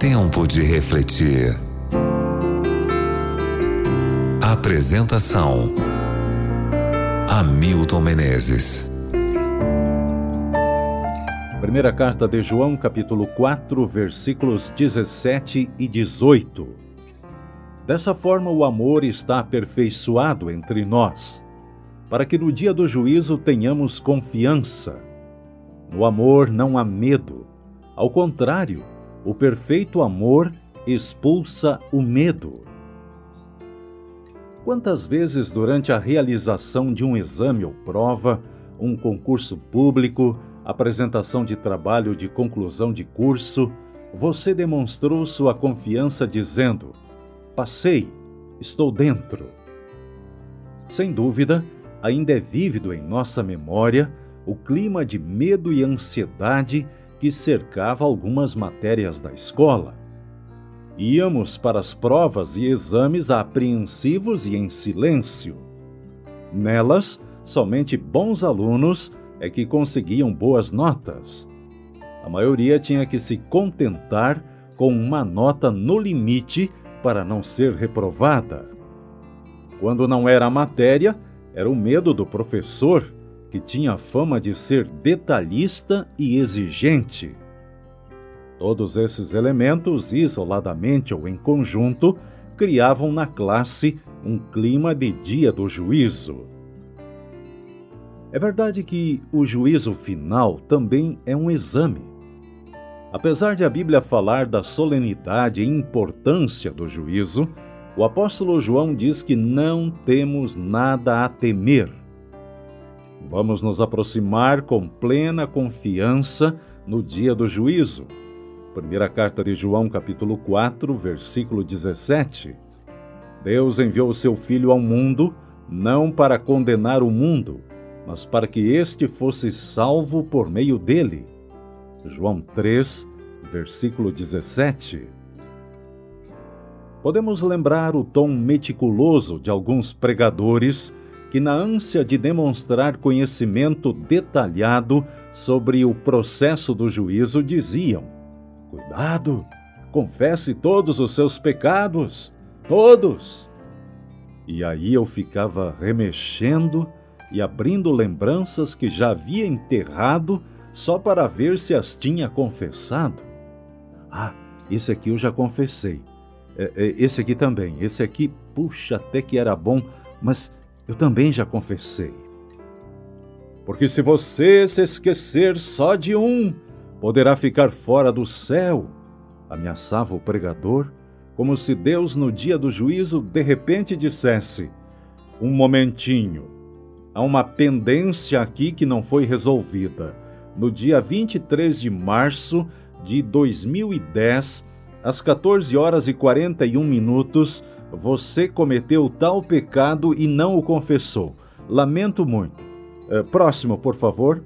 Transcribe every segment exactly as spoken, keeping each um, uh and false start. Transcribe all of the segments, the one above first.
Tempo de refletir. Apresentação: Hamilton Menezes. Primeira carta de João, capítulo quatro, versículos dezessete e dezoito. Dessa forma o amor está aperfeiçoado entre nós, para que no dia do juízo tenhamos confiança. No amor não há medo. Ao contrário, o perfeito amor expulsa o medo. Quantas vezes durante a realização de um exame ou prova, um concurso público, apresentação de trabalho de conclusão de curso, você demonstrou sua confiança dizendo: "Passei, estou dentro"? Sem dúvida, ainda é vívido em nossa memória o clima de medo e ansiedade que cercava algumas matérias da escola. Íamos para as provas e exames apreensivos e em silêncio. Nelas, somente bons alunos é que conseguiam boas notas. A maioria tinha que se contentar com uma nota no limite para não ser reprovada. Quando não era a matéria, era o medo do professor, que tinha fama de ser detalhista e exigente. Todos esses elementos, isoladamente ou em conjunto, criavam na classe um clima de dia do juízo. É verdade que o juízo final também é um exame. Apesar de a Bíblia falar da solenidade e importância do juízo, o apóstolo João diz que não temos nada a temer. Vamos nos aproximar com plena confiança no dia do juízo. Primeira carta de João, capítulo quatro, versículo dezessete. Deus enviou o seu Filho ao mundo, não para condenar o mundo, mas para que este fosse salvo por meio dele. João três, versículo dezessete. Podemos lembrar o tom meticuloso de alguns pregadores que, na ânsia de demonstrar conhecimento detalhado sobre o processo do juízo, diziam: "Cuidado, confesse todos os seus pecados, todos!" E aí eu ficava remexendo e abrindo lembranças que já havia enterrado só para ver se as tinha confessado. Ah, esse aqui eu já confessei. Esse aqui também. Esse aqui, puxa, até que era bom, mas eu também já confessei. Porque se você se esquecer só de um, poderá ficar fora do céu, ameaçava o pregador, como se Deus no dia do juízo de repente dissesse: "Um momentinho, há uma pendência aqui que não foi resolvida. No dia vinte e três de março de dois mil e dez, às quatorze horas e quarenta e um minutos, você cometeu tal pecado e não o confessou. Lamento muito. É, próximo, por favor."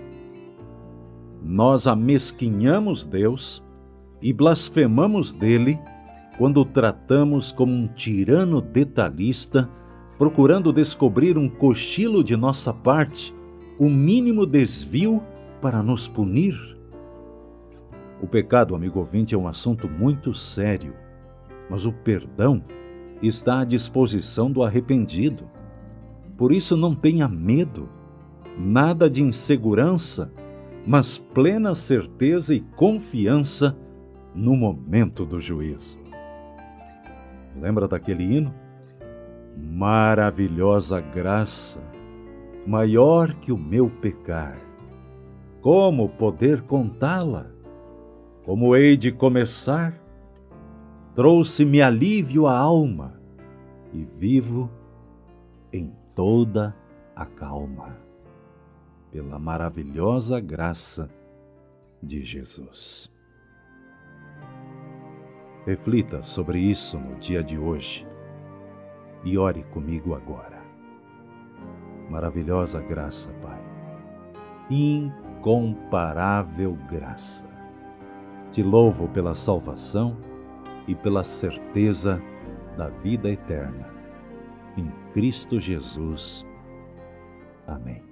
Nós amesquinhamos Deus e blasfemamos dele quando o tratamos como um tirano detalhista, procurando descobrir um cochilo de nossa parte, o mínimo desvio para nos punir. O pecado, amigo ouvinte, é um assunto muito sério, mas o perdão está à disposição do arrependido. Por isso não tenha medo, nada de insegurança, mas plena certeza e confiança no momento do juízo. Lembra daquele hino? Maravilhosa graça, maior que o meu pecar. Como poder contá-la? Como hei de começar? Trouxe-me alívio à alma e vivo em toda a calma, pela maravilhosa graça de Jesus. Reflita sobre isso no dia de hoje e ore comigo agora. Maravilhosa graça, Pai, incomparável graça. Te louvo pela salvação e pela certeza da vida eterna. Em Cristo Jesus. Amém.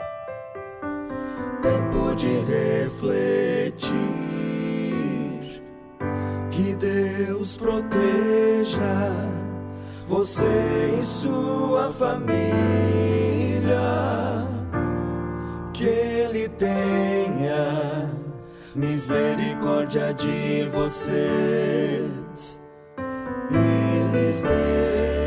Tempo de refletir. Que Deus proteja você e sua família, que Ele tenha misericórdia de vocês e lhes dê